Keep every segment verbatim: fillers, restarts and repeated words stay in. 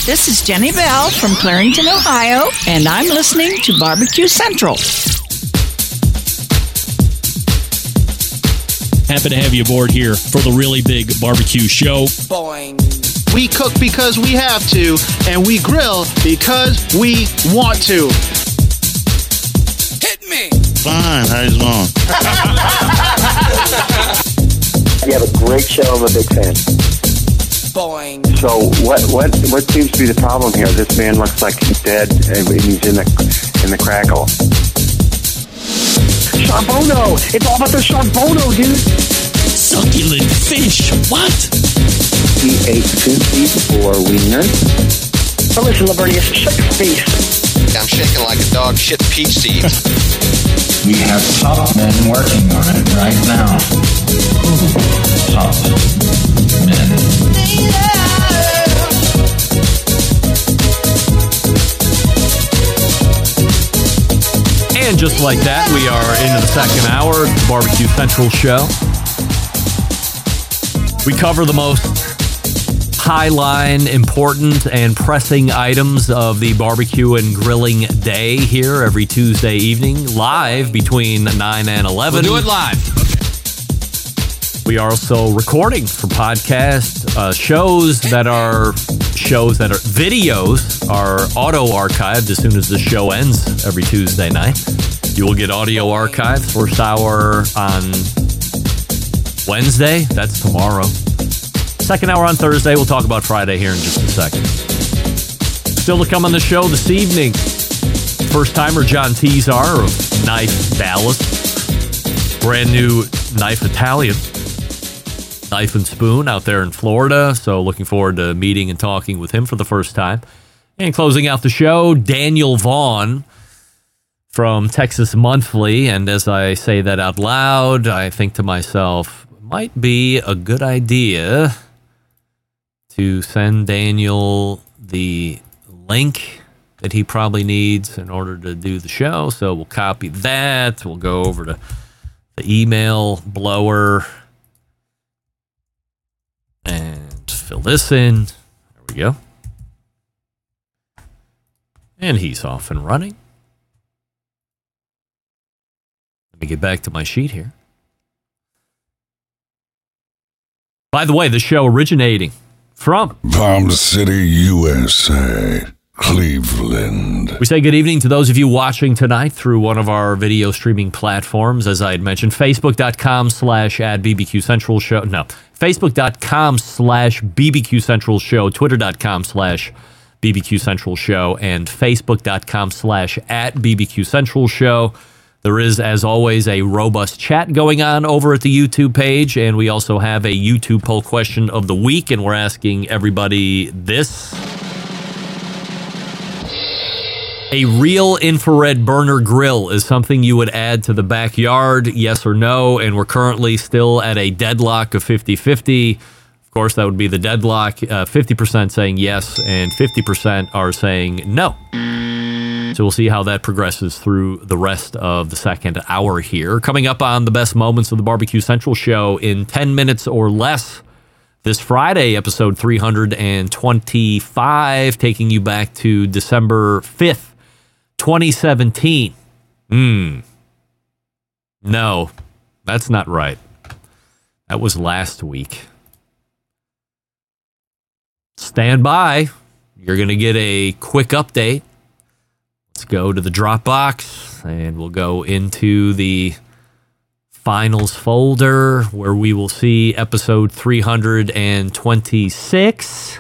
This is Jenny Bell from Clarington, Ohio, and I'm listening to Barbecue Central. Happy to have you aboard here for the Really Big Barbecue Show. Boing. We cook because we have to, and we grill because we want to. Hit me! Fine, how's it going? You have a great show. I'm a big fan. Boing. So what what what seems to be the problem here? This man looks like he's dead and he's in the in the crackle. Charbono! It's all about the Charbono, dude! Succulent fish! What? He ate fifty-four wieners. So listen, Lavernius, shake your face. I'm shaking like a dog shit peach seeds. We have top men working on it right now. Top men. And just like that, we are into the second hour of the Barbecue Central show. We cover the most high-line, important, and pressing items of the barbecue and grilling day here every Tuesday evening, live between nine and eleven. We'll do it live. We are also recording for podcast uh, shows that are shows that are videos are auto-archived as soon as the show ends every Tuesday night. You will get audio archives first hour on Wednesday. That's tomorrow. Second hour on Thursday. We'll talk about Friday here in just a second. Still to come on the show this evening, first-timer John Tezar of Knife Dallas. Brand new Knife Italian. Knife and Spoon out there in Florida. So looking forward to meeting and talking with him for the first time. And closing out the show, Daniel Vaughn from Texas Monthly. And as I say that out loud, I think to myself, might be a good idea to send Daniel the link that he probably needs in order to do the show. So we'll copy that. We'll go over to the email blower and fill this in. There we go. And he's off and running. Let me get back to my sheet here. By the way, the show originating from Palm City, U S A, Cleveland. We say good evening to those of you watching tonight through one of our video streaming platforms. As I had mentioned, Facebook.com slash at BBQ Central Show. No, Facebook.com slash BBQ Central Show, Twitter.com slash BBQ Central Show, and Facebook.com slash at BBQ Central Show. There is, as always, a robust chat going on over at the YouTube page, and we also have a YouTube poll question of the week, and we're asking everybody this. A real infrared burner grill is something you would add to the backyard, yes or no, and we're currently still at a deadlock of fifty-fifty. Of course, that would be the deadlock, uh, fifty percent saying yes, and fifty percent are saying no. So we'll see how that progresses through the rest of the second hour here. Coming up on the best moments of the Barbecue Central show in ten minutes or less this Friday, episode three twenty-five, taking you back to December fifth, twenty seventeen. Hmm. No, that's not right. That was last week. Stand by. You're going to get a quick update. Let's go to the Dropbox, and we'll go into the finals folder where we will see episode three twenty-six.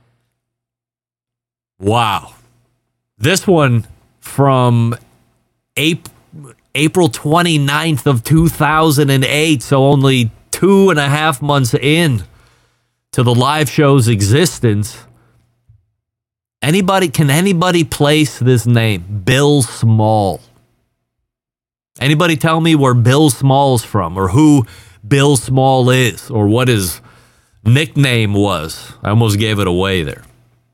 Wow. This one from April twenty-ninth of two thousand eight, so only two and a half months in to the live show's existence. Anybody, can anybody place this name? Bill Small. Anybody tell me where Bill Small's from, or who Bill Small is, or what his nickname was? I almost gave it away there.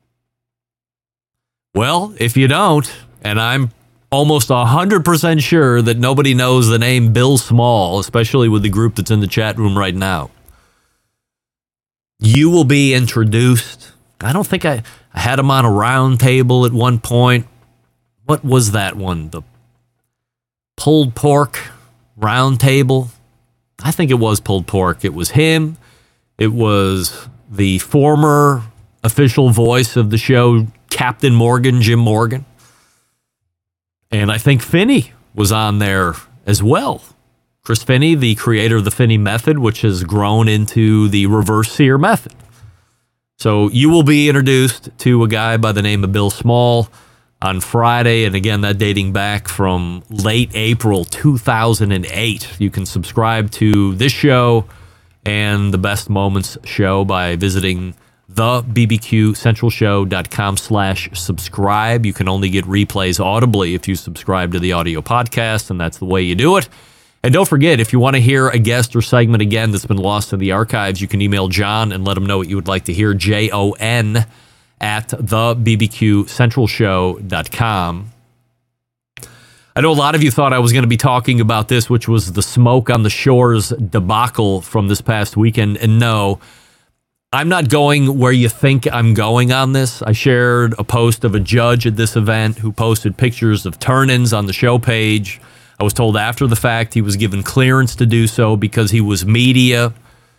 Well, if you don't, and I'm almost one hundred percent sure that nobody knows the name Bill Small, especially with the group that's in the chat room right now, you will be introduced I don't think I, I had him on a round table at one point. What was that one? The pulled pork round table? I think it was pulled pork. It was him. It was the former official voice of the show, Captain Morgan, Jim Morgan. And I think Finney was on there as well. Chris Finney, the creator of the Finney method, which has grown into the reverse sear method. So you will be introduced to a guy by the name of Bill Small on Friday. And again, that dating back from late April two thousand eight. You can subscribe to this show and the Best Moments show by visiting the b b q central show dot com slash subscribe. You can only get replays audibly if you subscribe to the audio podcast, and that's the way you do it. And don't forget, if you want to hear a guest or segment again that's been lost in the archives, you can email John and let him know what you would like to hear, J O N at the b b q central show dot com. I know a lot of you thought I was going to be talking about this, which was the Smoke on the Shores debacle from this past weekend, and no, I'm not going where you think I'm going on this. I shared a post of a judge at this event who posted pictures of turn-ins on the show page. I was told after the fact he was given clearance to do so because he was media.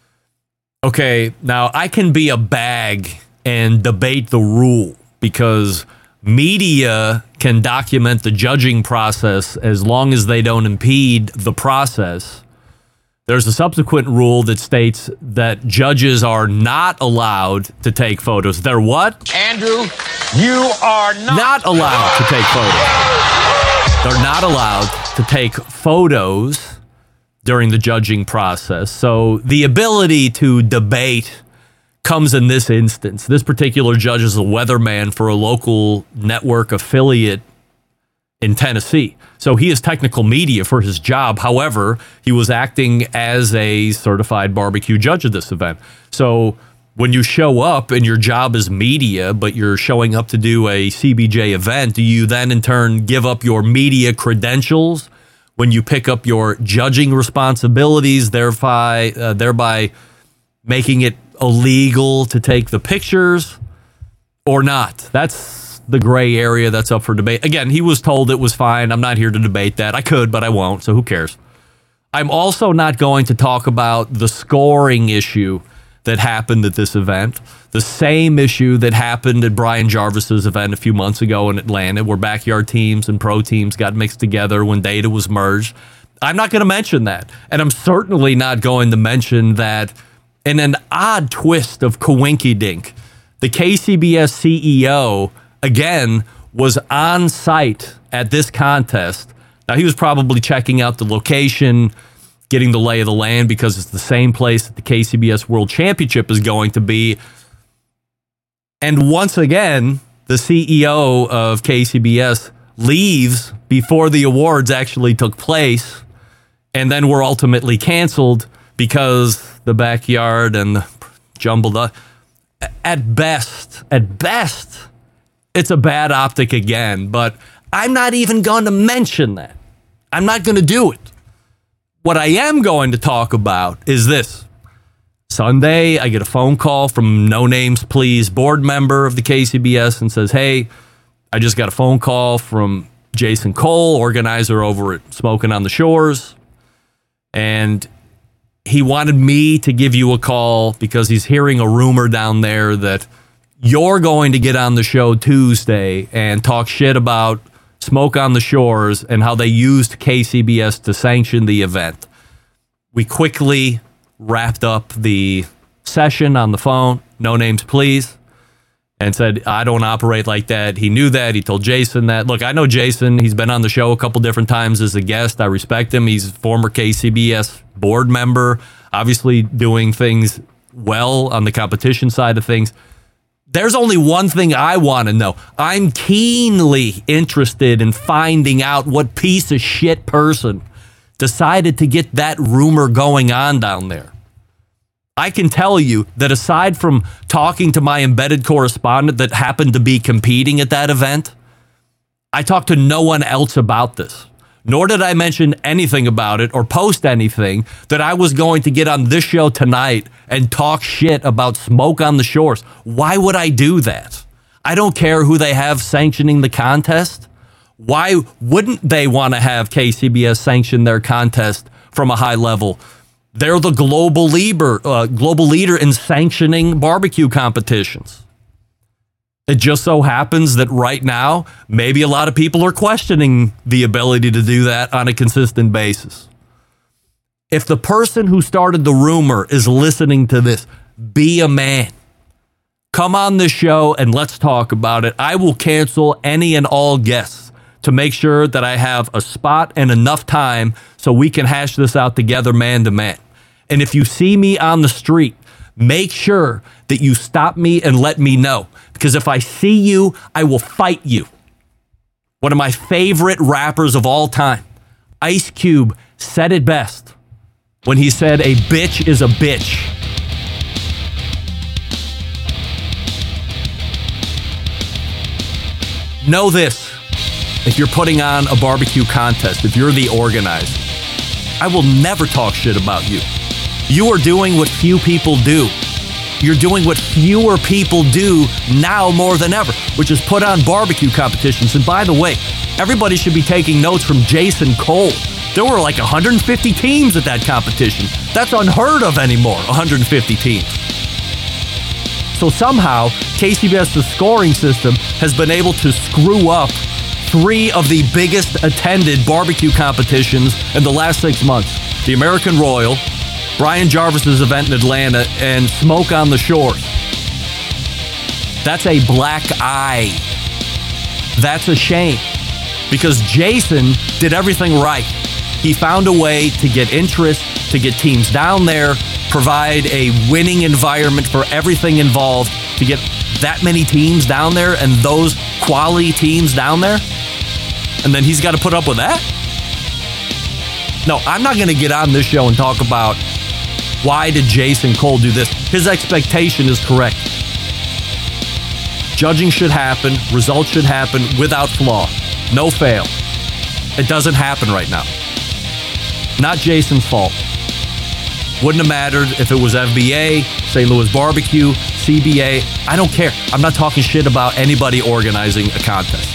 Okay, now I can be a bag and debate the rule because media can document the judging process as long as they don't impede the process. There's a subsequent rule that states that judges are not allowed to take photos. They're what? Andrew, you are not, not allowed to take photos. They're not allowed to take photos during the judging process. So the ability to debate comes in this instance. This particular judge is a weatherman for a local network affiliate in Tennessee. So he is technical media for his job. However, he was acting as a certified barbecue judge at this event. So when you show up and your job is media, but you're showing up to do a C B J event, do you then in turn give up your media credentials when you pick up your judging responsibilities, thereby, uh, thereby making it illegal to take the pictures or not? That's the gray area that's up for debate. Again, he was told it was fine. I'm not here to debate that. I could, but I won't, so who cares? I'm also not going to talk about the scoring issue that happened at this event, the same issue that happened at Brian Jarvis's event a few months ago in Atlanta, where backyard teams and pro teams got mixed together when data was merged. I'm not going to mention that. And I'm certainly not going to mention that in an odd twist of coinkydink, the K C B S C E O, again, was on site at this contest. Now, he was probably checking out the location, getting the lay of the land, because it's the same place that the K C B S World Championship is going to be. And once again, the C E O of K C B S leaves before the awards actually took place, and then were ultimately canceled because the backyard and the jumbled up. At best, at best, it's a bad optic again, but I'm not even going to mention that. I'm not going to do it. What I am going to talk about is this. Sunday, I get a phone call from No Names Please board member of the K C B S and says, hey, I just got a phone call from Jason Cole, organizer over at Smoking on the Shores, and he wanted me to give you a call because he's hearing a rumor down there that you're going to get on the show Tuesday and talk shit about Smoke on the Shores and how they used K C B S to sanction the event. We quickly wrapped up the session on the phone, No Names Please, and said, I don't operate like that. He knew that. He told Jason that. Look, I know Jason. He's been on the show a couple different times as a guest. I respect him. He's a former K C B S board member, obviously doing things well on the competition side of things. There's only one thing I want to know. I'm keenly interested in finding out what piece of shit person decided to get that rumor going on down there. I can tell you that aside from talking to my embedded correspondent that happened to be competing at that event, I talked to no one else about this. nor did I mention anything about it or post anything that I was going to get on this show tonight and talk shit about Smoke on the Shores. Why would I do that? I don't care who they have sanctioning the contest. Why wouldn't they want to have K C B S sanction their contest from a high level? They're the global leader, uh, global leader in sanctioning barbecue competitions. It just so happens that right now, maybe a lot of people are questioning the ability to do that on a consistent basis. If the person who started the rumor is listening to this, be a man. Come on the show and let's talk about it. I will cancel any and all guests to make sure that I have a spot and enough time so we can hash this out together man to man. And if you see me on the street, make sure that you stop me and let me know. Because if I see you, I will fight you. One of my favorite rappers of all time, Ice Cube, said it best when he said, a bitch is a bitch. Know this. If you're putting on a barbecue contest, if you're the organizer, I will never talk shit about you. You are doing what few people do. You're doing what fewer people do now more than ever, which is put on barbecue competitions. And by the way, everybody should be taking notes from Jason Cole. There were like one hundred fifty teams at that competition. That's unheard of anymore, one hundred fifty teams. So somehow, K C B S's scoring system has been able to screw up three of the biggest attended barbecue competitions in the last six months. The American Royal, Brian Jarvis's event in Atlanta, and Smoke on the Shores. That's a black eye. That's a shame. Because Jason did everything right. He found a way to get interest, to get teams down there, provide a winning environment for everything involved, to get that many teams down there and those quality teams down there. And then he's got to put up with that? No, I'm not going to get on this show and talk about why did Jason Cole do this. His expectation is correct. Judging should happen. Results should happen without flaw. No fail. It doesn't happen right now. Not Jason's fault. Wouldn't have mattered if it was F B A, Saint Louis Barbecue, C B A. I don't care. I'm not talking shit about anybody organizing a contest.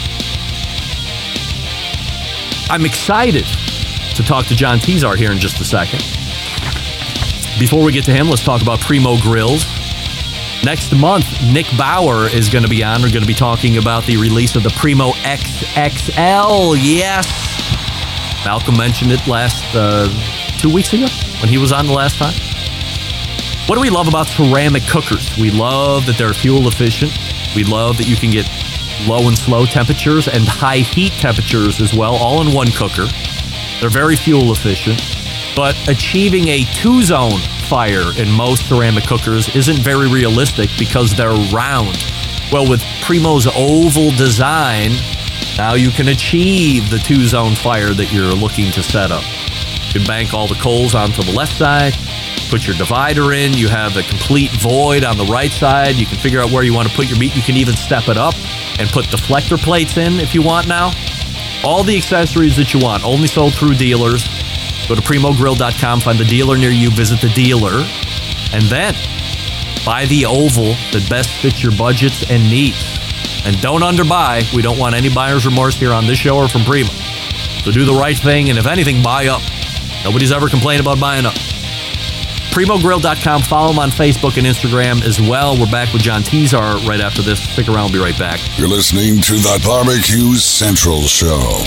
I'm excited to talk to John Tezar here in just a second. Before we get to him, let's talk about Primo Grills. Next month, Nick Bauer is going to be on. We're going to be talking about the release of the Primo X X L. Yes! Malcolm mentioned it last uh, two weeks ago when he was on the last time. What do we love about ceramic cookers? We love that they're fuel efficient. We love that you can get low and slow temperatures and high heat temperatures as well, all in one cooker. They're very fuel efficient, but achieving a two-zone fire in most ceramic cookers isn't very realistic because they're round. Well, with Primo's oval design, now you can achieve the two-zone fire that you're looking to set up. You can bank all the coals onto the left side, put your divider in, you have a complete void on the right side, you can figure out where you want to put your meat, you can even step it up and put deflector plates in if you want now. All the accessories that you want, only sold through dealers. Go to primo grill dot com, find the dealer near you, visit the dealer, and then buy the oval that best fits your budgets and needs. And don't underbuy. We don't want any buyer's remorse here on this show or from Primo. So do the right thing, and if anything, buy up. Nobody's ever complained about buying up. primo grill dot com. Follow them on Facebook and Instagram as well. We're back with John Tezar right after this. Stick around. We'll be right back. You're listening to the Barbecue Central Show.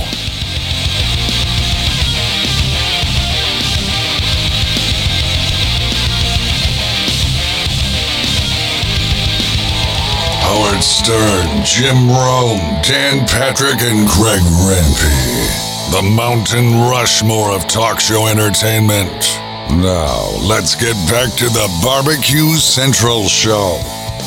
Howard Stern, Jim Rome, Dan Patrick, and Greg Rempe. The Mountain Rushmore of talk show entertainment. Now, let's get back to the Barbecue Central Show.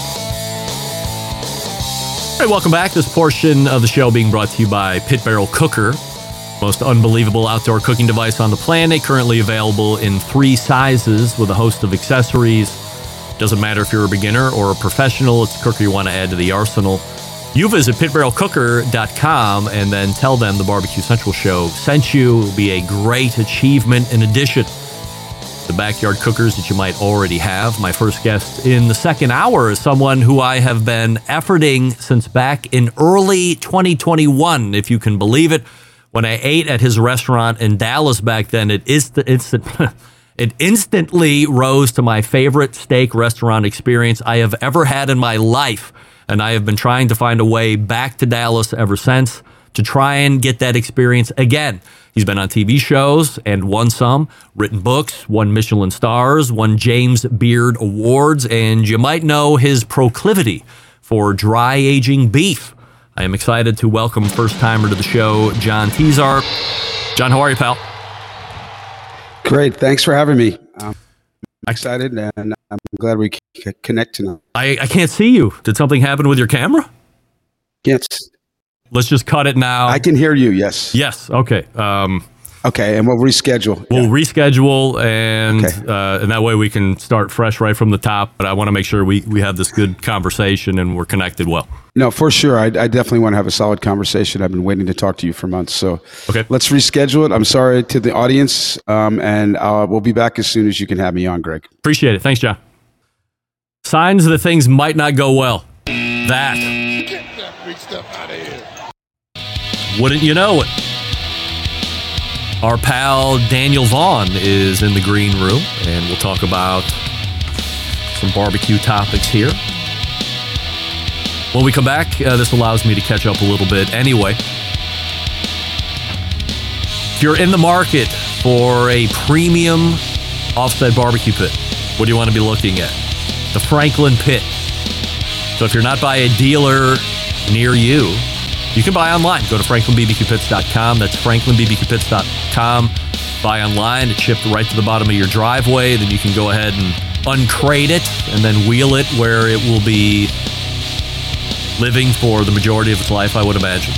Hey, welcome back. This portion of the show being brought to you by Pit Barrel Cooker. Most unbelievable outdoor cooking device on the planet. Currently available in three sizes with a host of accessories. Doesn't matter if you're a beginner or a professional. It's a cooker you want to add to the arsenal. You visit pit barrel cooker dot com and then tell them the Barbecue Central Show sent you. It will be a great achievement in addition to the backyard cookers that you might already have. My first guest in the second hour is someone who I have been efforting since back in early twenty twenty-one, if you can believe it. When I ate at his restaurant in Dallas back then, it is the instant. It instantly rose to my favorite steak restaurant experience I have ever had in my life. And I have been trying to find a way back to Dallas ever since to try and get that experience again. He's been on T V shows and won some, written books, won Michelin stars, won James Beard Awards, and you might know his proclivity for dry aging beef. I am excited to welcome first-timer to the show, John Tizar. John, how are you, pal? Great. Thanks for having me. Um, I'm excited, and I'm glad we can connect tonight. I, I can't see you. Did something happen with your camera? Yes. Let's just cut it now. I can hear you, yes. Yes, okay. Um, okay, and we'll reschedule. We'll yeah. reschedule, and okay. uh, and that way we can start fresh right from the top. But I want to make sure we, we have this good conversation and we're connected well. No, for sure. I, I definitely want to have a solid conversation. I've been waiting to talk to you for months. So okay. Let's reschedule it. I'm sorry to the audience, um, and uh, we'll be back as soon as you can have me on, Greg. Appreciate it. Thanks, John. Signs that things might not go well. That. Get that big stuff out of here. Wouldn't you know it? Our pal Daniel Vaughn is in the green room, and we'll talk about some barbecue topics here. When we come back, uh, this allows me to catch up a little bit anyway. If you're in the market for a premium offset barbecue pit, what do you want to be looking at? The Franklin Pit. So if you're not by a dealer near you, you can buy online. Go to franklin b b q pits dot com. That's franklin b b q pits dot com. Buy online. It's shipped right to the bottom of your driveway. Then you can go ahead and uncrate it and then wheel it where it will be living for the majority of its life, I would imagine.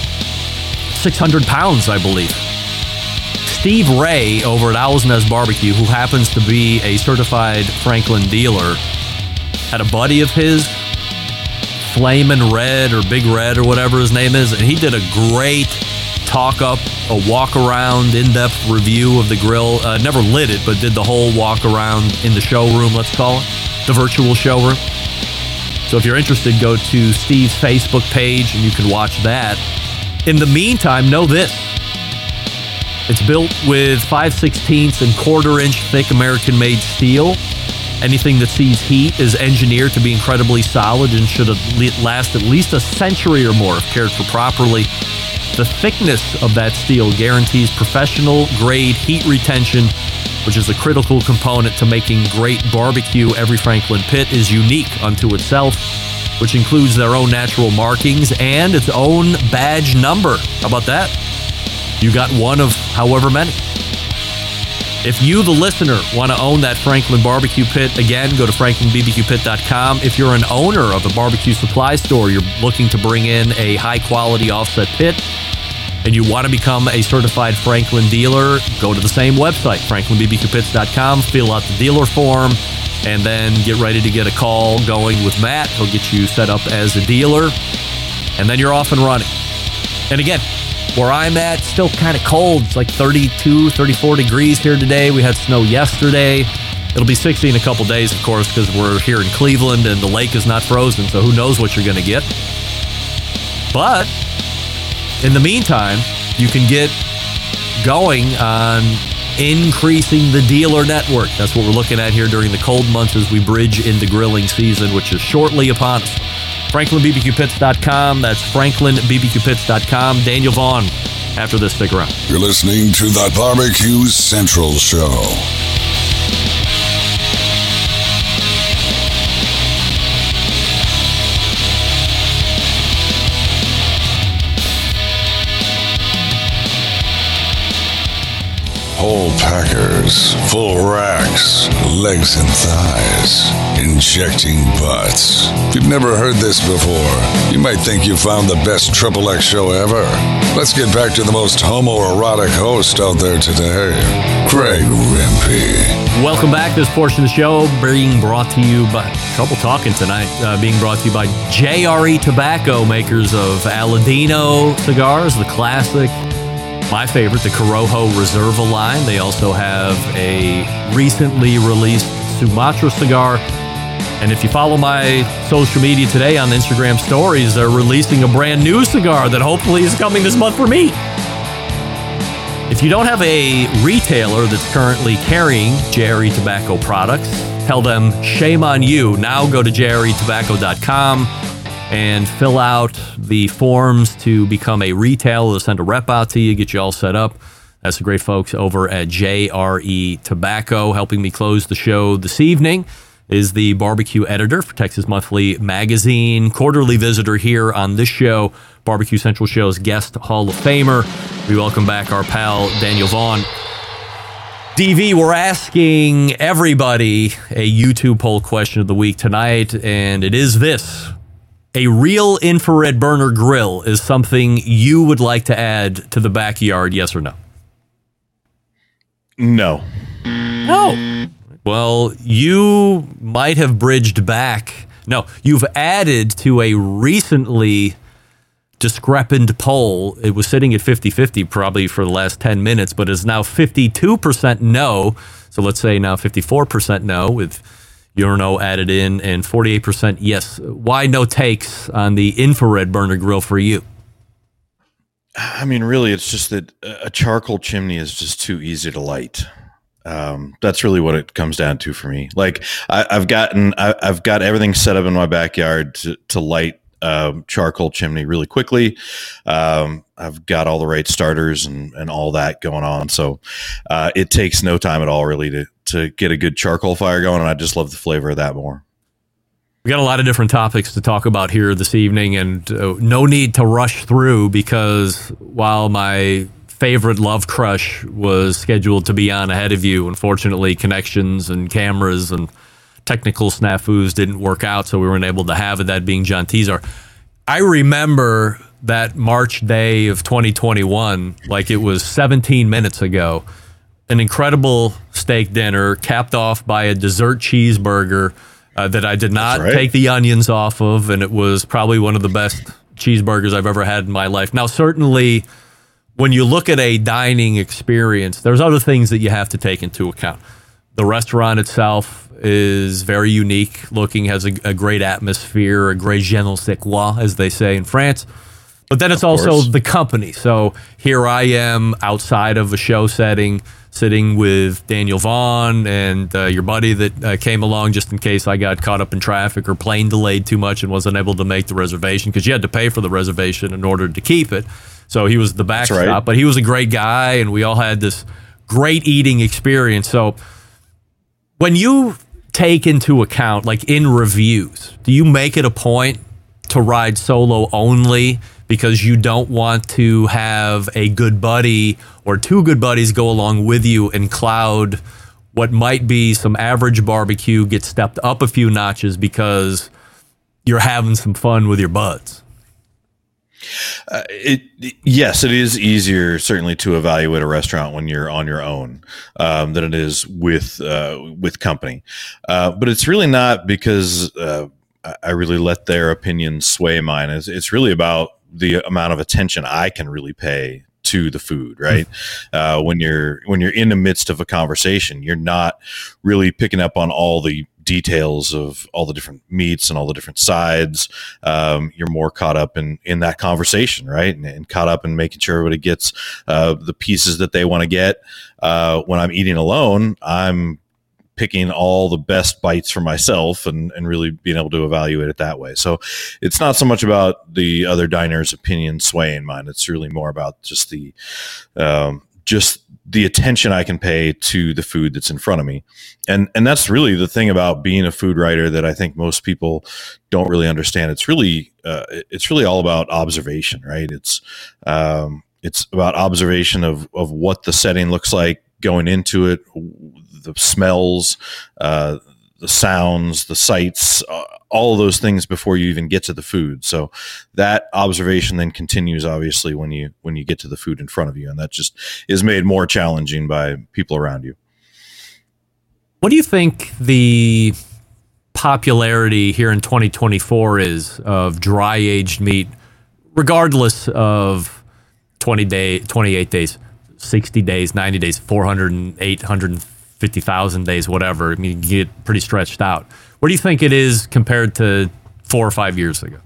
six hundred pounds, I believe. Steve Ray over at Owl's Nest Barbecue, who happens to be a certified Franklin dealer, had a buddy of his, Flamin' Red or Big Red or whatever his name is, and he did a great talk-up, a walk-around, in-depth review of the grill. Uh, never lit it, but did the whole walk-around in the showroom, let's call it, the virtual showroom. So if you're interested, go to Steve's Facebook page and you can watch that. In the meantime, know this. It's built with five sixteenths and quarter-inch thick American-made steel. Anything that sees heat is engineered to be incredibly solid and should last at least a century or more if cared for properly. The thickness of that steel guarantees professional-grade heat retention, which is a critical component to making great barbecue. Every Franklin Pit is unique unto itself, which includes their own natural markings and its own badge number. How about that? You got one of however many. If you, the listener, want to own that Franklin barbecue pit, again, go to franklin b b q pit dot com. If you're an owner of a barbecue supply store, you're looking to bring in a high-quality offset pit, and you want to become a certified Franklin dealer, go to the same website, franklin b b q pits dot com, fill out the dealer form, and then get ready to get a call going with Matt. He'll get you set up as a dealer, and then you're off and running. And again, where I'm at, still kind of cold. It's like thirty-two, thirty-four degrees here today. We had snow yesterday. It'll be sixty in a couple days, of course, because we're here in Cleveland and the lake is not frozen, so who knows what you're going to get. But in the meantime, you can get going on increasing the dealer network. That's what we're looking at here during the cold months as we bridge into grilling season, which is shortly upon us. franklin b b q pits dot com. That's franklin b b q pits dot com. Daniel Vaughn, after this, stick around. You're listening to the Barbecue Central Show. Whole crackers, full racks, legs and thighs, injecting butts. If you've never heard this before, you might think you found the best Triple X show ever. Let's get back to the most homoerotic host out there today, Greg Rempe. Welcome back. This portion of the show being brought to you by Trouble Talking tonight, uh, being brought to you by J R E Tobacco, makers of Aladino cigars, the classic, my favorite, the Corojo Reserva line. They also have a recently released Sumatra cigar. And if you follow my social media today on Instagram stories, they're releasing a brand new cigar that hopefully is coming this month for me. If you don't have a retailer that's currently carrying J R E Tobacco products, tell them shame on you. Now go to j r e tobacco dot com and fill out the forms to become a retailer. They'll send a rep out to you, get you all set up. That's the great folks over at J R E Tobacco. Helping me close the show this evening is the barbecue editor for Texas Monthly Magazine, quarterly visitor here on this show, Barbecue Central Show's guest Hall of Famer. We welcome back our pal Daniel Vaughn. D V, we're asking everybody a YouTube poll question of the week tonight, and it is this. A real infrared burner grill is something you would like to add to the backyard, yes or no? No. No. Well, you might have bridged back. No, you've added to a recently discrepant poll. It was sitting at fifty-fifty probably for the last ten minutes, but is now fifty-two percent no. So let's say now fifty-four percent no with your no added in and forty-eight percent yes. Why no takes on the infrared burner grill for you? I mean, really, it's just that a charcoal chimney is just too easy to light. Um, that's really what it comes down to for me. Like I, I've gotten, I, I've got everything set up in my backyard to, to light um, charcoal chimney really quickly. Um, I've got all the right starters and, and all that going on. So uh, it takes no time at all really to, to get a good charcoal fire going. And I just love the flavor of that more. We got a lot of different topics to talk about here this evening, and uh, no need to rush through because while my favorite Love Crush was scheduled to be on ahead of you, unfortunately connections and cameras and technical snafus didn't work out, so we weren't able to have it, that being John Tizar. I remember that March day of twenty twenty-one like it was seventeen minutes ago. An incredible steak dinner capped off by a dessert cheeseburger uh, that I did not right. take the onions off of, and it was probably one of the best cheeseburgers I've ever had in my life. Now, certainly when you look at a dining experience, there's other things that you have to take into account. The restaurant itself is very unique looking, has a, a great atmosphere, a great je ne sais quoi, as they say in France. But then it's also the company. So here I am outside of a show setting, sitting with Daniel Vaughn and uh, your buddy that uh, came along just in case I got caught up in traffic or plane delayed too much and wasn't able to make the reservation, because you had to pay for the reservation in order to keep it. So he was the backstop, right. But he was a great guy, and we all had this great eating experience. So when you take into account, like in reviews, do you make it a point to ride solo only because you don't want to have a good buddy or two good buddies go along with you and cloud what might be some average barbecue, get stepped up a few notches because you're having some fun with your buds? Uh, it, yes, it is easier certainly to evaluate a restaurant when you're on your own um, than it is with uh, with company. Uh, but it's really not because uh, I really let their opinions sway mine. It's, it's really about the amount of attention I can really pay to the food, right? Uh, when you're when you're in the midst of a conversation, you're not really picking up on all the details of all the different meats and all the different sides. Um, you're more caught up in, in that conversation, right? And, and caught up in making sure everybody gets uh, the pieces that they want to get. Uh, when I'm eating alone, I'm picking all the best bites for myself and, and really being able to evaluate it that way. So it's not so much about the other diners' opinion swaying mine. It's really more about just the, um, just the attention I can pay to the food that's in front of me. And, and that's really the thing about being a food writer that I think most people don't really understand. It's really, uh, it's really all about observation, right? It's, um, it's about observation of, of what the setting looks like going into it, the smells, uh, the sounds, the sights, uh, all of those things before you even get to the food. So that observation then continues, obviously, when you when you get to the food in front of you, and that just is made more challenging by people around you. What do you think the popularity here in twenty twenty-four is of dry aged meat, regardless of twenty day, twenty-eight days, sixty days, ninety days, four hundred eight hundred fifty thousand days, whatever? I mean, you get pretty stretched out. What do you think it is compared to four or five years ago?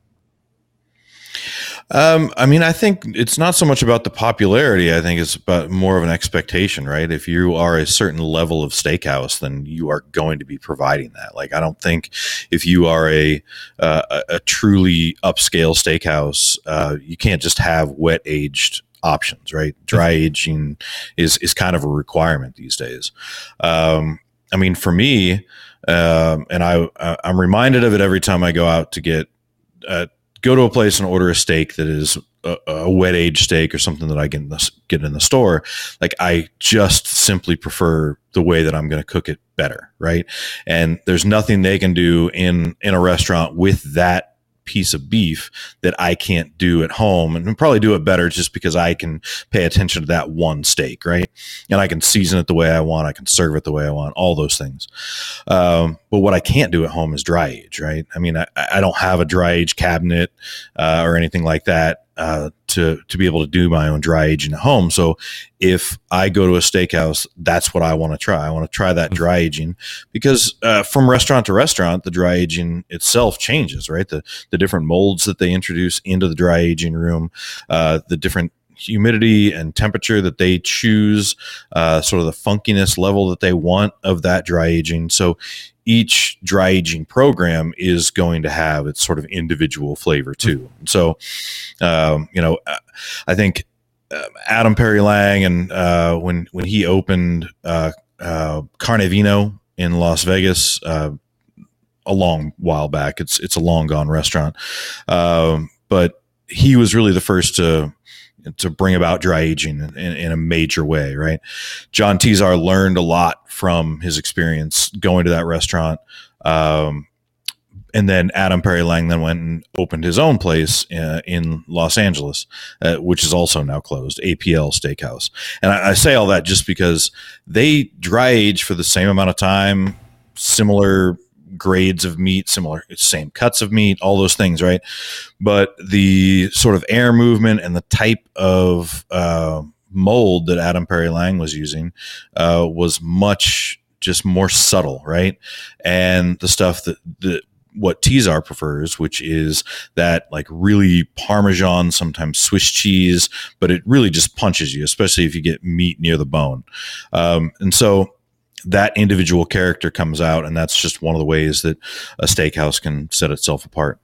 Um, I mean, I think it's not so much about the popularity. I think it's about more of an expectation, right? If you are a certain level of steakhouse, then you are going to be providing that. Like, I don't think if you are a uh, a, a truly upscale steakhouse, uh, you can't just have wet aged options, right? Dry aging is is kind of a requirement these days. Um, I mean, for me, um, and I I'm reminded of it every time I go out to get uh, go to a place and order a steak that is a, a wet aged steak or something that I get in the, get in the store. Like, I just simply prefer the way that I'm going to cook it better, right? And there's nothing they can do in in a restaurant with that piece of beef that I can't do at home, and probably do it better just because I can pay attention to that one steak, right? And I can season it the way I want, I can serve it the way I want, all those things. Um, but what I can't do at home is dry age, right? I mean, I, I don't have a dry age cabinet uh, or anything like that uh, to to be able to do my own dry aging at home. So if I go to a steakhouse, that's what I want to try. I want to try that dry aging because uh, from restaurant to restaurant, the dry aging itself changes, right? The the different molds that they introduce into the dry aging room, uh, the different humidity and temperature that they choose, uh, sort of the funkiness level that they want of that dry aging. So each dry aging program is going to have its sort of individual flavor too. So, um, you know, I think uh, Adam Perry Lang and uh, when when he opened uh, uh, Carne Vino in Las Vegas uh, a long while back, it's it's a long gone restaurant, um, but he was really the first to to bring about dry aging in, in a major way, right? John Tizar learned a lot from his experience going to that restaurant. Um, and then Adam Perry Lang then went and opened his own place uh, in Los Angeles, uh, which is also now closed, A P L Steakhouse. And I, I say all that just because they dry age for the same amount of time, similar grades of meat, similar, same cuts of meat, all those things, right? But the sort of air movement and the type of uh, mold that Adam Perry Lang was using uh, was much just more subtle, right? And the stuff that the what Tizar prefers, which is that like really Parmesan, sometimes Swiss cheese, but it really just punches you, especially if you get meat near the bone. Um, and so that individual character comes out, and that's just one of the ways that a steakhouse can set itself apart.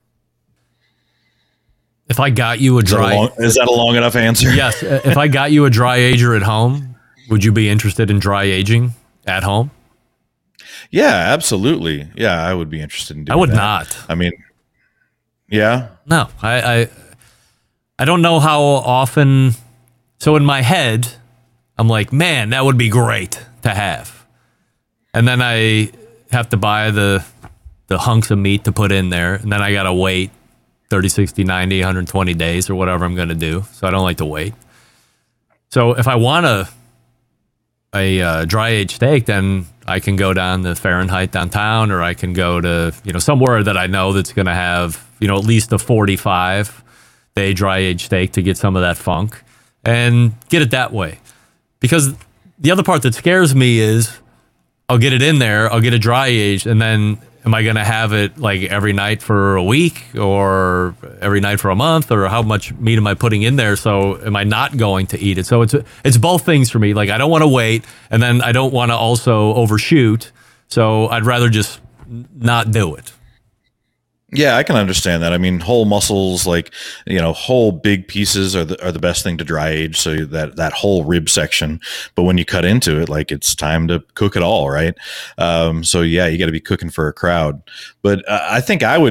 If I got you a dry... Is that a long, is that a long enough answer? Yes. If I got you a dry ager at home, would you be interested in dry aging at home? Yeah, absolutely. Yeah, I would be interested in doing that. I would that. not. I mean, yeah? No, I, I, I don't know how often... So in my head, I'm like, man, that would be great to have. And then I have to buy the the hunks of meat to put in there. And then I got to wait thirty, sixty, ninety, one hundred twenty days or whatever I'm going to do. So I don't like to wait. So if I want a, a uh, dry aged steak, then I can go down to Fahrenheit downtown, or I can go to, you know, somewhere that I know that's going to have, you know, at least a forty-five day dry aged steak to get some of that funk and get it that way. Because the other part that scares me is I'll get it in there, I'll get it dry aged, and then am I going to have it like every night for a week or every night for a month, or how much meat am I putting in there? So am I not going to eat it? So it's it's both things for me. Like, I don't want to wait, and then I don't want to also overshoot. So I'd rather just not do it. Yeah, I can understand that. I mean, whole muscles, like, you know, whole big pieces are the are the best thing to dry age. So that that whole rib section. But when you cut into it, like, it's time to cook it all, right? Um, so yeah, you got to be cooking for a crowd. But uh, I think I would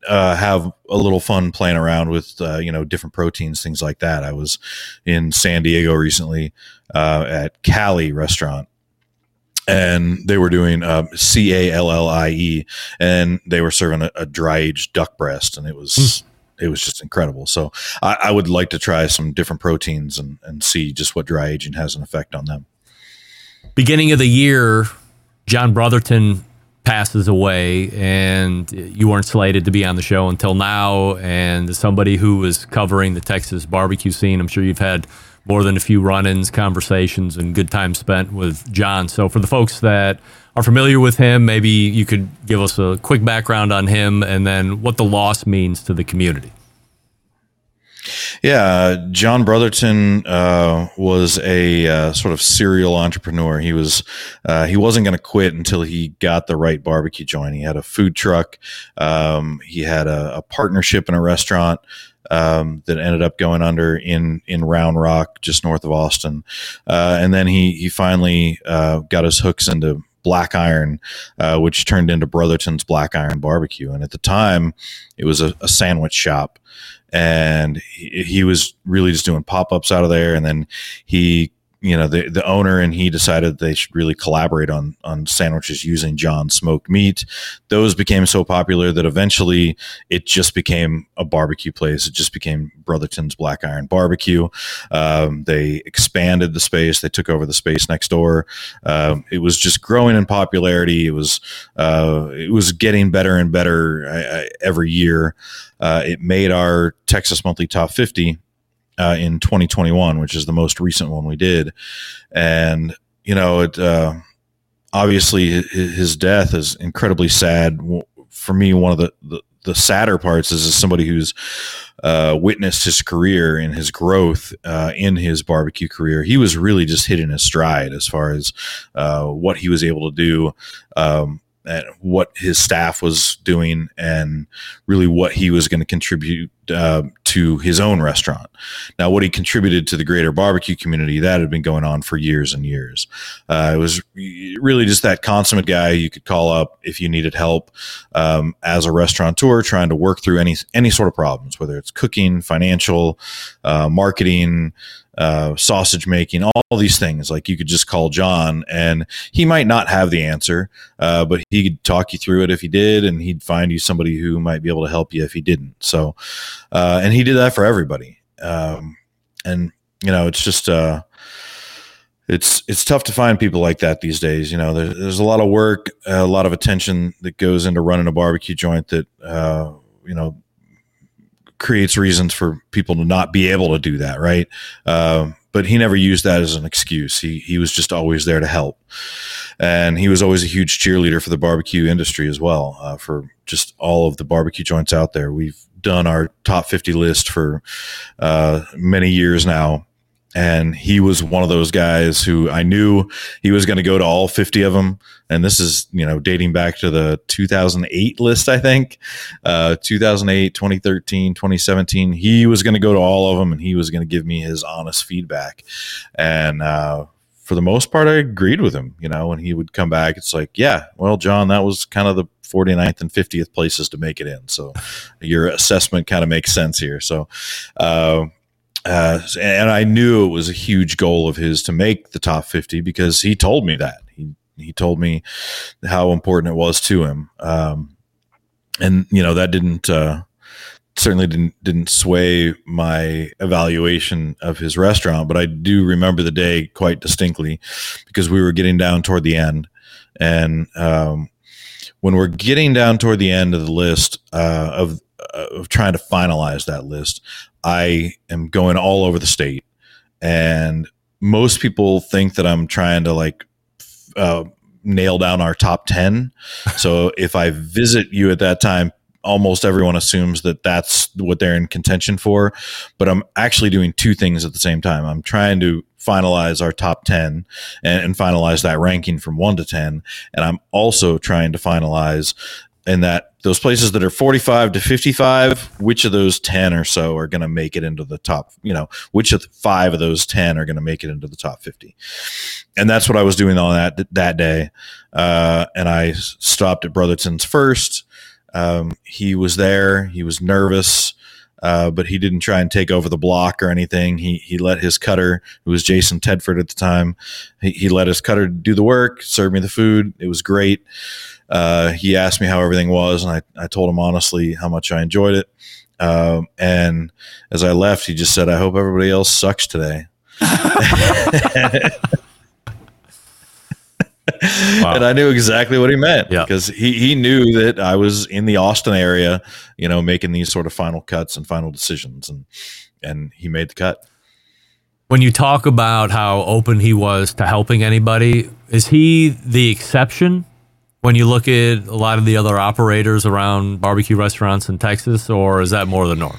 uh, have a little fun playing around with, uh, you know, different proteins, things like that. I was in San Diego recently uh, at Cali Restaurant, and they were doing uh, C A L L I E, and they were serving a, a dry aged duck breast, and it was mm. it was just incredible. So I, I would like to try some different proteins and, and see just what dry aging has an effect on them. Beginning of the year, John Brotherton passes away, and you weren't slated to be on the show until now. And as somebody who was covering the Texas barbecue scene, I'm sure you've had more than a few run-ins, conversations, and good time spent with John. So for the folks that are familiar with him, maybe you could give us a quick background on him and then what the loss means to the community. Yeah, John Brotherton uh, was a uh, sort of serial entrepreneur. He was uh, he wasn't going to quit until he got the right barbecue joint. He had a food truck. Um, he had a, a partnership in a restaurant um, that ended up going under in in Round Rock, just north of Austin. Uh, and then he he finally uh, got his hooks into Black Iron, uh, which turned into Brotherton's Black Iron Barbecue. And at the time, it was a, a sandwich shop. And he, he was really just doing pop-ups out of there. And then he, you know, the, the owner and he decided they should really collaborate on, on sandwiches using John's smoked meat. Those became so popular that eventually it just became a barbecue place. It just became Brotherton's Black Iron Barbecue. Um, they expanded the space. They took over the space next door. Um, it was just growing in popularity. It was, uh, it was getting better and better uh, every year. Uh, it made our Texas Monthly Top fifty uh, in twenty twenty-one, which is the most recent one we did. And, you know, it uh, obviously his death is incredibly sad. For me, one of the, the, the sadder parts is as somebody who's uh, witnessed his career and his growth uh, in his barbecue career. He was really just hitting his stride as far as uh, what he was able to do. Um, and what his staff was doing and really what he was going to contribute uh, to his own restaurant. Now, what he contributed to the greater barbecue community, that had been going on for years and years. Uh, it was really just that consummate guy you could call up if you needed help um, as a restaurateur trying to work through any, any sort of problems, whether it's cooking, financial, uh, marketing, uh, sausage making, all, all these things. Like you could just call John and he might not have the answer, uh, but he could talk you through it if he did, and he'd find you somebody who might be able to help you if he didn't. So, uh, and he did that for everybody. Um, and you know, it's just, uh, it's, it's tough to find people like that these days. You know, there, there's a lot of work, a lot of attention that goes into running a barbecue joint that, uh, you know, creates reasons for people to not be able to do that. Right. Um, but he never used that as an excuse. He, he was just always there to help. And he was always a huge cheerleader for the barbecue industry as well, uh, for just all of the barbecue joints out there. We've done our top fifty list for uh, many years now. And he was one of those guys who I knew he was going to go to all fifty of them. And this is, you know, dating back to the two thousand eight list, I think, uh, two thousand eight, twenty thirteen, twenty seventeen. He was going to go to all of them and he was going to give me his honest feedback. And uh, for the most part, I agreed with him. You know, when he would come back, it's like, yeah, well, John, that was kind of the forty-ninth and fiftieth places to make it in. So your assessment kind of makes sense here. So, uh, Uh, and I knew it was a huge goal of his to make the top fifty because he told me that. He he told me how important it was to him. Um, and, you know, that didn't uh, certainly didn't didn't sway my evaluation of his restaurant. But I do remember the day quite distinctly because we were getting down toward the end. And um, when we're getting down toward the end of the list uh, of of trying to finalize that list, I am going all over the state, and most people think that I'm trying to like uh, nail down our top ten. So if I visit you at that time, almost everyone assumes that that's what they're in contention for, but I'm actually doing two things at the same time. I'm trying to finalize our top ten and, and finalize that ranking from one to ten. And I'm also trying to finalize in that those places that are forty-five to fifty-five, which of those ten or so are going to make it into the top, you know, which of the five of those ten are going to make it into the top fifty. And that's what I was doing on that, that day. Uh, and I stopped at Brotherton's first. Um, he was there. He was nervous, uh, but he didn't try and take over the block or anything. He he let his cutter, who was Jason Tedford at the time, he, he let his cutter do the work, serve me the food. It was great. Uh, he asked me how everything was, and I, I told him honestly how much I enjoyed it. Um, and as I left, he just said, "I hope everybody else sucks today." Wow. And I knew exactly what he meant, because yeah. he, he knew that I was in the Austin area, you know, making these sort of final cuts and final decisions, and and he made the cut. When you talk about how open he was to helping anybody, is he the exception when you look at a lot of the other operators around barbecue restaurants in Texas, or is that more the norm?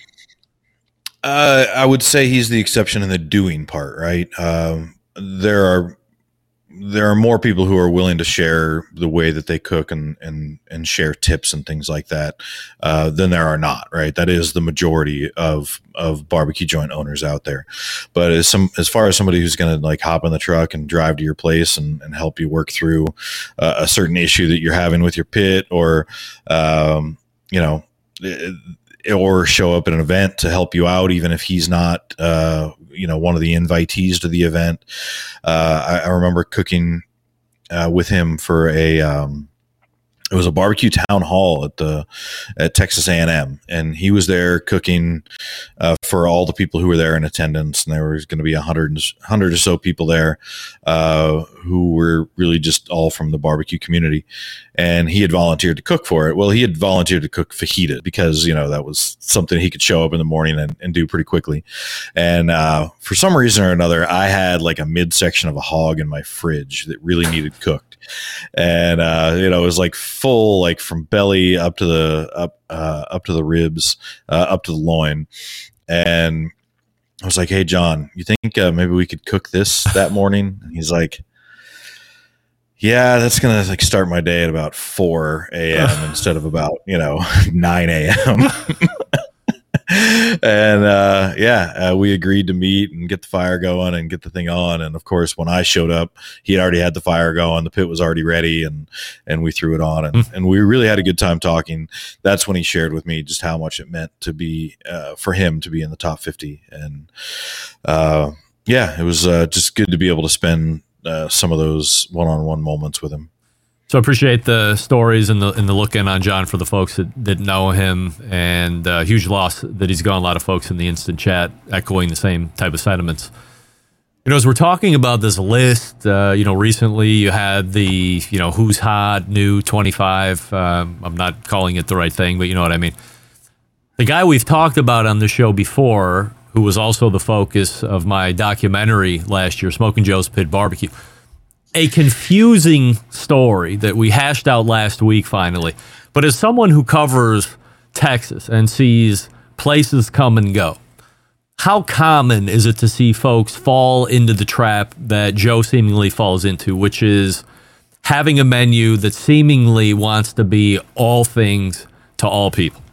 Uh, I would say he's the exception in the doing part, right? Um, there are there are more people who are willing to share the way that they cook and and and share tips and things like that uh, than there are not, right? That is the majority of of barbecue joint owners out there. But as some as far as somebody who's going to like hop in the truck and drive to your place and, and help you work through uh, a certain issue that you're having with your pit, or um, you know. It, or show up at an event to help you out, even if he's not, uh, you know, one of the invitees to the event. Uh, I, I remember cooking uh, with him for a, um, it was a barbecue town hall at the at Texas A and M, and he was there cooking uh, for all the people who were there in attendance, and there was going to be a hundred hundred or so people there uh, who were really just all from the barbecue community, and he had volunteered to cook for it. Well, he had volunteered to cook fajita because, you know, that was something he could show up in the morning and, and do pretty quickly. And uh, for some reason or another, I had like a midsection of a hog in my fridge that really needed cooked. And, uh, you know, it was like full, like from belly up to the, up, uh, up to the ribs, uh, up to the loin. And I was like, "Hey, John, you think uh, maybe we could cook this that morning?" And he's like, "Yeah, that's going to like start my day at about four a.m. instead of about, you know, nine a.m. And uh, yeah, uh, we agreed to meet and get the fire going and get the thing on. And of course, when I showed up, he had already had the fire going. The pit was already ready, and and we threw it on, and, and we really had a good time talking. That's when he shared with me just how much it meant to be uh, for him to be in the top fifty. And uh, yeah, it was uh, just good to be able to spend uh, some of those one-on-one moments with him. So I appreciate the stories and the and the look in on John for the folks that, that know him, and uh, huge loss that he's gone. A lot of folks in the instant chat echoing the same type of sentiments. You know, as we're talking about this list, uh, you know, recently you had the, you know, who's hot, new twenty-five. Um, I'm not calling it the right thing, but you know what I mean. The guy we've talked about on the show before, who was also the focus of my documentary last year, Smoking Joe's Pit Barbecue. A confusing story that we hashed out last week finally. But as someone who covers Texas and sees places come and go, how common is it to see folks fall into the trap that Joe seemingly falls into, which is having a menu that seemingly wants to be all things to all people?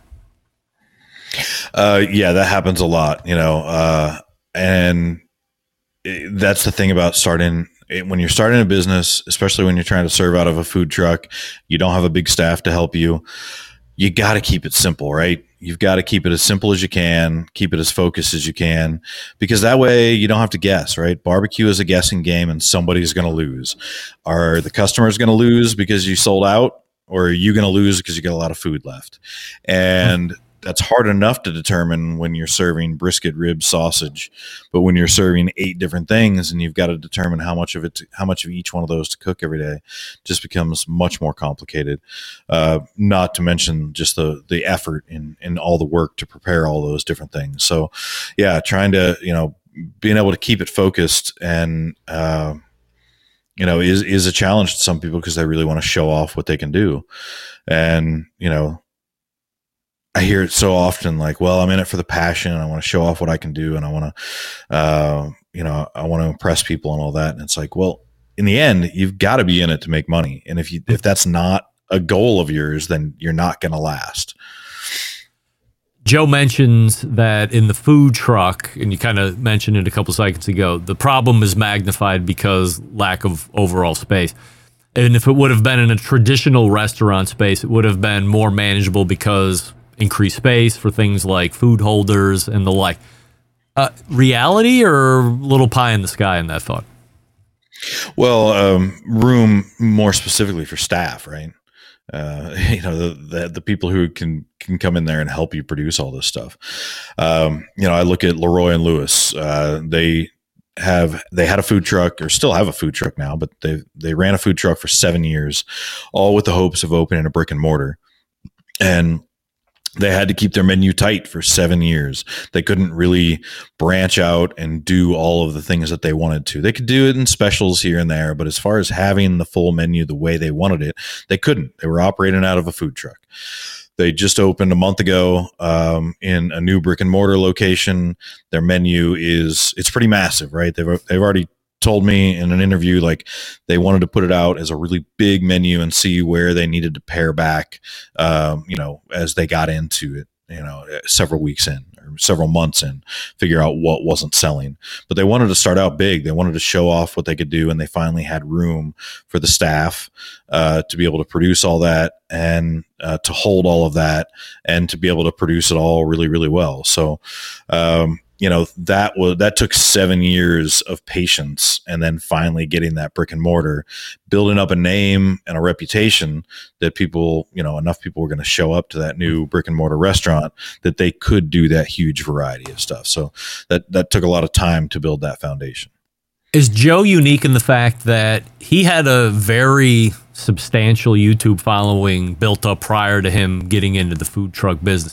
Uh, yeah, that happens a lot, you know, uh, and it, that's the thing about starting. When you're starting a business, especially when you're trying to serve out of a food truck, you don't have a big staff to help you. You got to keep it simple, right? You've got to keep it as simple as you can, keep it as focused as you can, because that way you don't have to guess, right? Barbecue is a guessing game, and somebody's going to lose. Are the customers going to lose because you sold out, or are you going to lose because you got a lot of food left? And that's hard enough to determine when you're serving brisket, ribs, sausage, but when you're serving eight different things and you've got to determine how much of it, to, how much of each one of those to cook every day, just becomes much more complicated. Uh, not to mention just the the effort in in all the work to prepare all those different things. So, yeah, trying to you know being able to keep it focused and uh, you know is is a challenge to some people because they really want to show off what they can do, and you know. I hear it so often, like, well, I'm in it for the passion and I want to show off what I can do. And I want to, uh, you know, I want to impress people and all that. And it's like, well, in the end, you've got to be in it to make money. And if you, if that's not a goal of yours, then you're not going to last. Joe mentions that in the food truck, and you kind of mentioned it a couple seconds ago, the problem is magnified because lack of overall space. And if it would have been in a traditional restaurant space, it would have been more manageable because increased space for things like food holders and the like. Uh, reality or little pie in the sky in that thought? Well, um, room more specifically for staff, right? Uh, you know, the, the the people who can can come in there and help you produce all this stuff. Um, you know, I look at Leroy and Lewis. Uh, they have they had a food truck, or still have a food truck now, but they they ran a food truck for seven years, all with the hopes of opening a brick and mortar. And they had to keep their menu tight for seven years. They couldn't really branch out and do all of the things that they wanted to. They could do it in specials here and there, but as far as having the full menu the way they wanted it, they couldn't. They were operating out of a food truck. They just opened a month ago um, in a new brick and mortar location. Their menu is, it's pretty massive, right? They've, they've already told me in an interview, like they wanted to put it out as a really big menu and see where they needed to pare back, um, you know, as they got into it, you know, several weeks in or several months in, figure out what wasn't selling. But they wanted to start out big. They wanted to show off what they could do. And they finally had room for the staff uh, to be able to produce all that and uh, to hold all of that and to be able to produce it all really, really well. So, um, you know, that was, that took seven years of patience, and then finally getting that brick and mortar, building up a name and a reputation that people, you know, enough people were going to show up to that new brick and mortar restaurant that they could do that huge variety of stuff. So that, that took a lot of time to build that foundation. Is Joe unique in the fact that he had a very substantial YouTube following built up prior to him getting into the food truck business?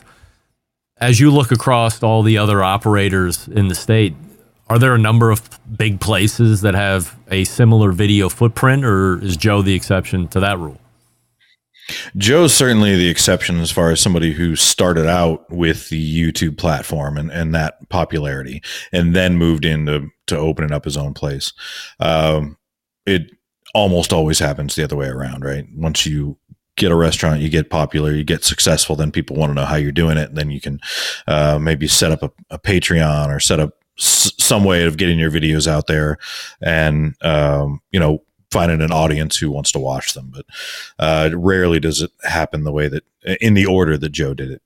As you look across all the other operators in the state, are there a number of big places that have a similar video footprint, or is Joe the exception to that rule? Joe's certainly the exception as far as somebody who started out with the YouTube platform and, and that popularity and then moved into to opening up his own place. Um, it almost always happens the other way around, right? Once you get a restaurant, you get popular, you get successful, then people want to know how you're doing it. And then you can uh, maybe set up a, a Patreon or set up s- some way of getting your videos out there and, um, you know, finding an audience who wants to watch them. But uh, rarely does it happen the way that, in the order that Joe did it.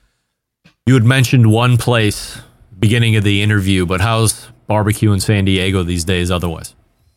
You had mentioned one place beginning of the interview, but how's barbecue in San Diego these days otherwise?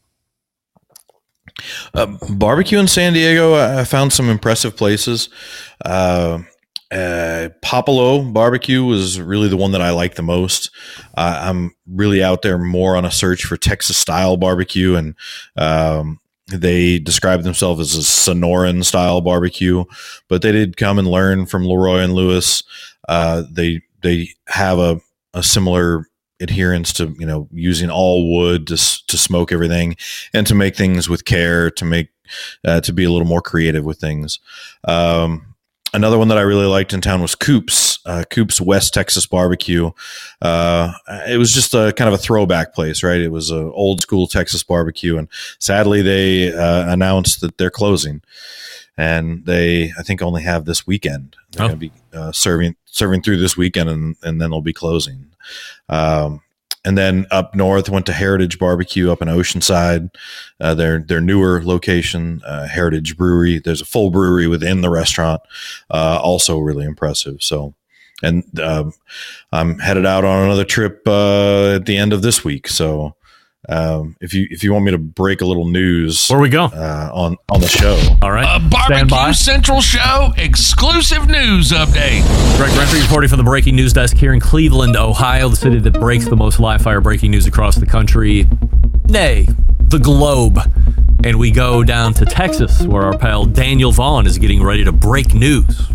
Uh, barbecue in San Diego, I found some impressive places. Uh, uh, Popolo Barbecue was really the one that I like the most. Uh, I'm really out there more on a search for Texas style barbecue, and um, they describe themselves as a Sonoran style barbecue, but they did come and learn from Leroy and Lewis. Uh, they they have a, a similar adherence to, you know, using all wood to to smoke everything and to make things with care, to make uh, to be a little more creative with things. Um, another one that I really liked in town was Coops, uh, Coops West Texas Barbecue. Uh, it was just a kind of a throwback place, right? It was an old school Texas barbecue, and sadly they uh, announced that they're closing. And they, I think, only have this weekend. They're oh. going to be uh, serving serving through this weekend, and, and then they'll be closing. Um, and then up north, went to Heritage Barbecue up in Oceanside. Uh, their their newer location, uh, Heritage Brewery. There's a full brewery within the restaurant. Uh, also really impressive. So, and um, I'm headed out on another trip uh, at the end of this week. So. Um, if you if you want me to break a little news, where we go uh, on on the show? All right, a Barbecue Central Show exclusive news update. Greg Rempe reporting from the breaking news desk here in Cleveland, Ohio, the city that breaks the most live fire breaking news across the country, nay, the globe. And we go down to Texas, where our pal Daniel Vaughn is getting ready to break news.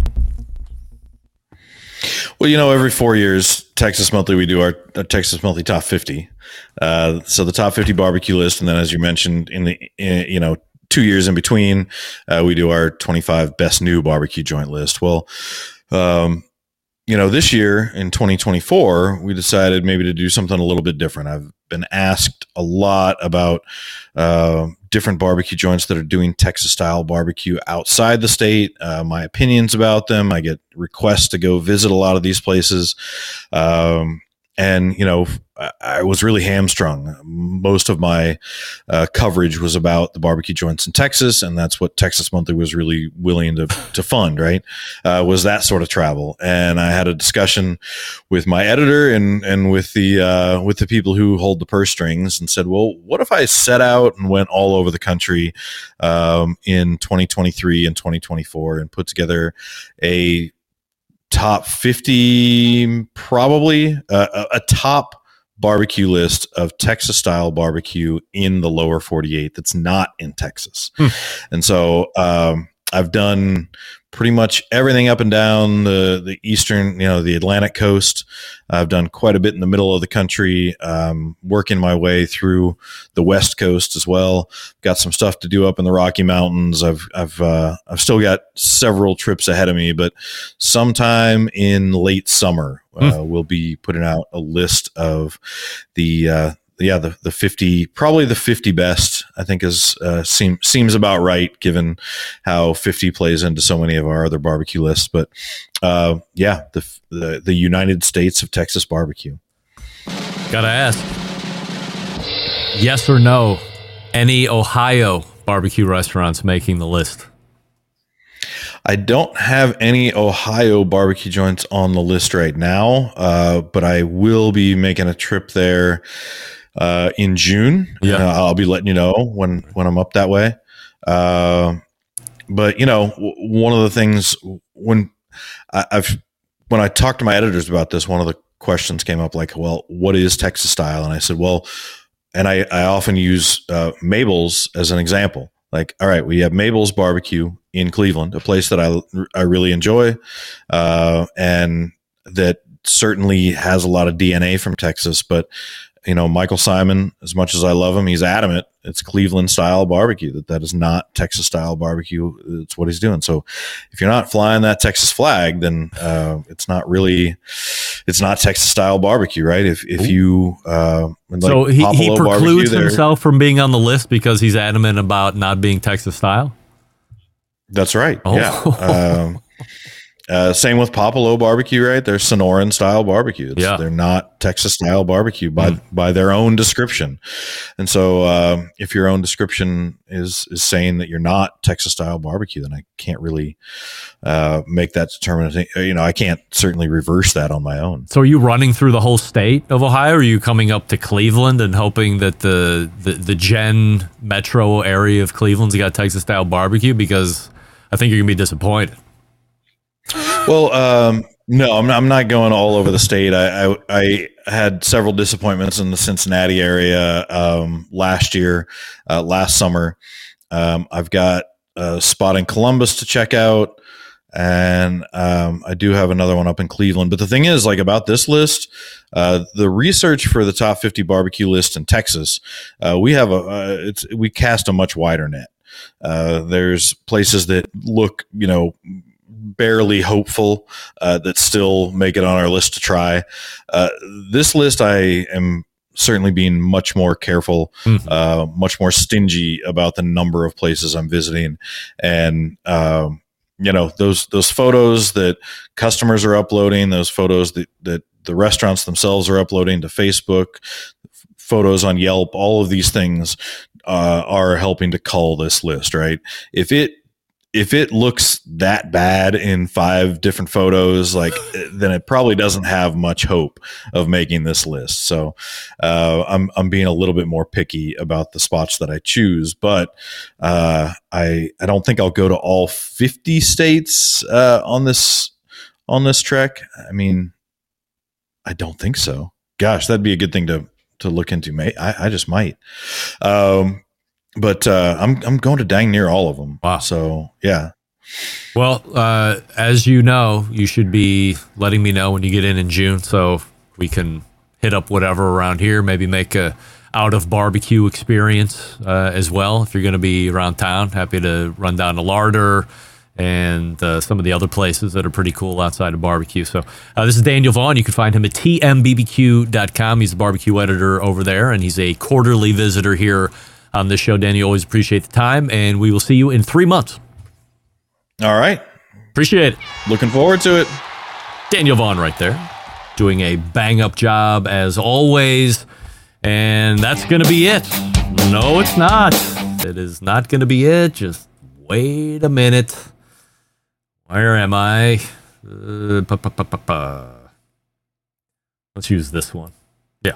Well, you know, every four years, Texas Monthly, we do our, our Texas Monthly Top fifty. Uh, so the Top fifty barbecue list, and then as you mentioned, in the in, you know two years in between, uh, we do our twenty-five best new barbecue joint list. Well, um, you know, this year in twenty twenty-four, we decided maybe to do something a little bit different. I've been asked a lot about uh, different barbecue joints that are doing Texas style barbecue outside the state, uh, my opinions about them. I get requests to go visit a lot of these places. Um, and, you know, I was really hamstrung. Most of my uh, coverage was about the barbecue joints in Texas, and that's what Texas Monthly was really willing to to fund. Right, uh, was that sort of travel. And I had a discussion with my editor and and with the uh, with the people who hold the purse strings, and said, well, what if I set out and went all over the country um, in twenty twenty-three and twenty twenty-four and put together a top fifty, probably uh, a, a top barbecue list of Texas style barbecue in the lower forty-eight that's not in Texas. Hmm. And so um, I've done pretty much everything up and down the, the eastern, you know, the Atlantic coast. I've done quite a bit in the middle of the country, um, working my way through the West Coast as well. Got some stuff to do up in the Rocky Mountains. I've, I've, uh, I've still got several trips ahead of me, but sometime in late summer, uh, mm. we'll be putting out a list of the, uh, yeah, the, the fifty, probably the fifty best, I think is, uh, seem, seems about right given how fifty plays into so many of our other barbecue lists. But, uh, yeah, the, the, the United States of Texas barbecue. Gotta ask, yes or no, any Ohio barbecue restaurants making the list? I don't have any Ohio barbecue joints on the list right now, uh, but I will be making a trip there uh, in June. Yeah, uh, I'll be letting you know when when I'm up that way. Uh, but you know, w- one of the things when I, I've when I talked to my editors about this, one of the questions came up like, "Well, what is Texas style?" And I said, "Well," and I I often use uh, Mabel's as an example. Like, all right, we have Mabel's Barbecue in Cleveland, a place that I I really enjoy, uh, and that certainly has a lot of D N A from Texas. But you know, Michael Simon, as much as I love him, he's adamant it's Cleveland style barbecue. That that is not Texas style barbecue. It's what he's doing. So if you're not flying that Texas flag, then uh, it's not really it's not Texas style barbecue, right? If if you uh, like so he, he precludes there, himself from being on the list because he's adamant about not being Texas style. That's right. Oh. Yeah. um, uh, same with Popolo barbecue, right? They're Sonoran style barbecue. It's, yeah. They're not Texas style barbecue by mm. by their own description. And so, uh, if your own description is is saying that you're not Texas style barbecue, then I can't really uh, make that determination. You know, I can't certainly reverse that on my own. So, are you running through the whole state of Ohio? Or are you coming up to Cleveland and hoping that the the, the Gen metro area of Cleveland's got Texas style barbecue? Because I think you're gonna be disappointed. Well, um, no, I'm not, I'm not going all over the state. I, I, I had several disappointments in the Cincinnati area um, last year, uh, last summer. Um, I've got a spot in Columbus to check out, and um, I do have another one up in Cleveland. But the thing is, like about this list, uh, the research for the top fifty barbecue list in Texas, uh, we have a uh, it's we cast a much wider net. Uh, there's places that look, you know, barely hopeful uh, that still make it on our list to try. Uh, this list, I am certainly being much more careful, mm-hmm. uh, much more stingy about the number of places I'm visiting. And, um, you know, those those photos that customers are uploading, those photos that, that the restaurants themselves are uploading to Facebook, photos on Yelp, all of these things uh, are helping to cull this list, right? If it If it looks that bad in five different photos, like then it probably doesn't have much hope of making this list. So uh, I'm I'm being a little bit more picky about the spots that I choose, but uh, I I don't think I'll go to all fifty states uh, on this on this trek. I mean, I don't think so. Gosh, that'd be a good thing to to look into. May I, I just might. Um, But uh, I'm I'm going to dang near all of them. Wow. So yeah. Well, uh, as you know, you should be letting me know when you get in in June, so we can hit up whatever around here. Maybe make a out of barbecue experience uh, as well. If you're going to be around town, happy to run down to Larder and uh, some of the other places that are pretty cool outside of barbecue. So uh, this is Daniel Vaughn. You can find him at T M B B Q dot com. He's the barbecue editor over there, and he's a quarterly visitor here on this show. Danny, always appreciate the time, and we will see you in three months. All right. Appreciate it. Looking forward to it. Daniel Vaughn right there. doing a bang-up job as always. And that's going to be it. No, it's not. It is not going to be it. Just wait a minute. Where am I? Uh, pa, pa, pa, pa, pa. Let's use this one. Yeah.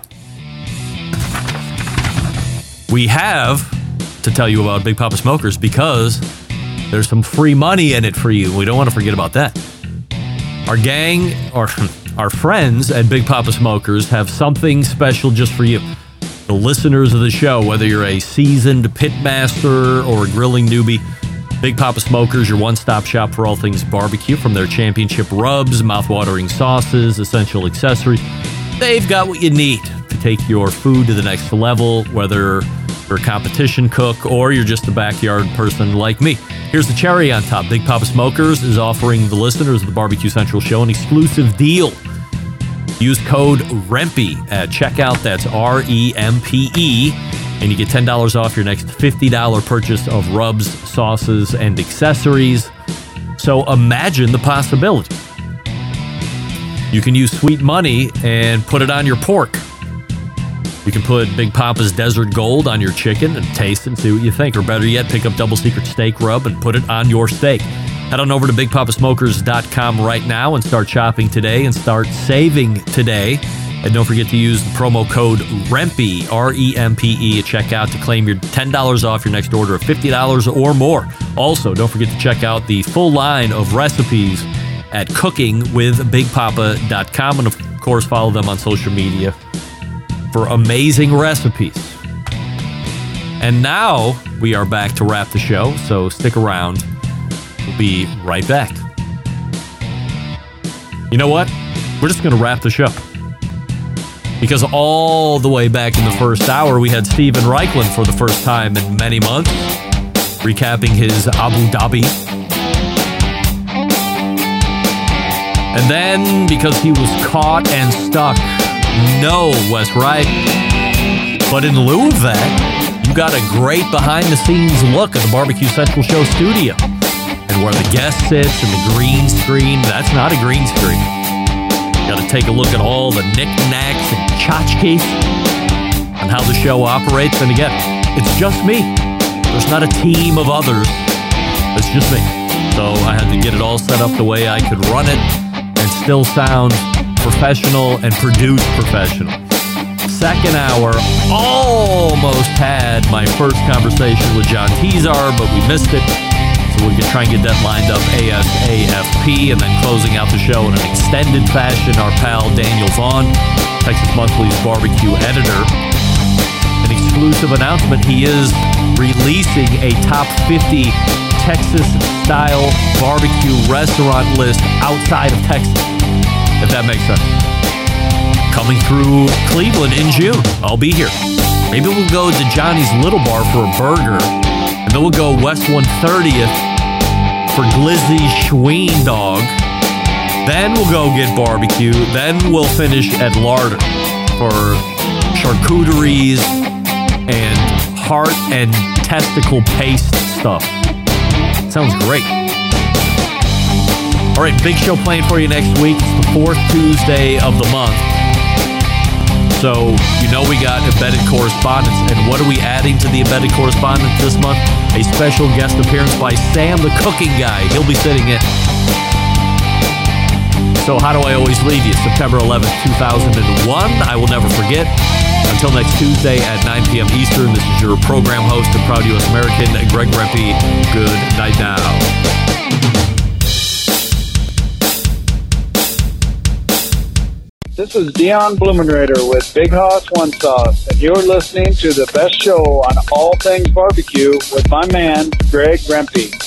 We have to tell you about Big Papa Smokers because there's some free money in it for you. We don't want to forget about that. Our gang, or our friends at Big Papa Smokers have something special just for you. The listeners of the show, whether you're a seasoned pitmaster or a grilling newbie, Big Papa Smokers, your one-stop shop for all things barbecue, from their championship rubs, mouth-watering sauces, essential accessories. They've got what you need to take your food to the next level, whether you're a competition cook or you're just a backyard person like me. Here's the cherry on top. Big Papa Smokers is offering the listeners of the Barbecue Central Show an exclusive deal. Use code REMPE at checkout. That's R E M P E. And you get ten dollars off your next fifty dollars purchase of rubs, sauces, and accessories. So imagine the possibility. You can use sweet money and put it on your pork. You can put Big Papa's Desert Gold on your chicken and taste and see what you think. Or better yet, pick up Double Secret Steak Rub and put it on your steak. Head on over to big papa smokers dot com right now and start shopping today and start saving today. And don't forget to use the promo code REMPE, R E M P E, at checkout to claim your ten dollars off your next order of fifty dollars or more. Also, don't forget to check out the full line of recipes at cooking with big papa dot com. And of course, follow them on social media for amazing recipes. And now we are back to wrap the show, so stick around. We'll be right back. You know what? We're just going to wrap the show. Because all the way back in the first hour, we had Steven Raichlen for the first time in many months, recapping his Abu Dhabi. And then, because he was caught and stuck, no Wes Wright. But in lieu of that, you got a great behind-the-scenes look at the Barbecue Central Show studio. And where the guest sits and the green screen, that's not a green screen. You got to take a look at all the knickknacks and tchotchkes and how the show operates. And again, it's just me. There's not a team of others. It's just me. So I had to get it all set up the way I could run it and still sound professional and produce professional. Second hour, almost had my first conversation with John Tizar, but we missed it. So we're going to try and get that lined up ASAP, and then closing out the show in an extended fashion, our pal Daniel Vaughn, Texas Monthly's barbecue editor. An exclusive announcement, he is releasing a top fifty Texas-style barbecue restaurant list outside of Texas, if that makes sense. Coming through Cleveland in June. I'll be here. Maybe we'll go to Johnny's Little Bar for a burger, and then we'll go West one thirtieth for Glizzy Schween Dog. Then we'll go get barbecue. Then we'll finish at Larder for charcuteries and heart and testicle paste stuff. Sounds great. All right, big show planned for you next week. It's the fourth Tuesday of the month. So, you know we got embedded correspondence. And what are we adding to the embedded correspondence this month? A special guest appearance by Sam the Cooking Guy. He'll be sitting in. So how do I always leave you? September eleventh, two thousand one. I will never forget. Until next Tuesday at nine p.m. Eastern, this is your program host and proud U S American, Greg Rempe. Good night now. This is Dion Blumenrader with Big Hoss One Sauce, and you're listening to the best show on all things barbecue with my man, Greg Rempe.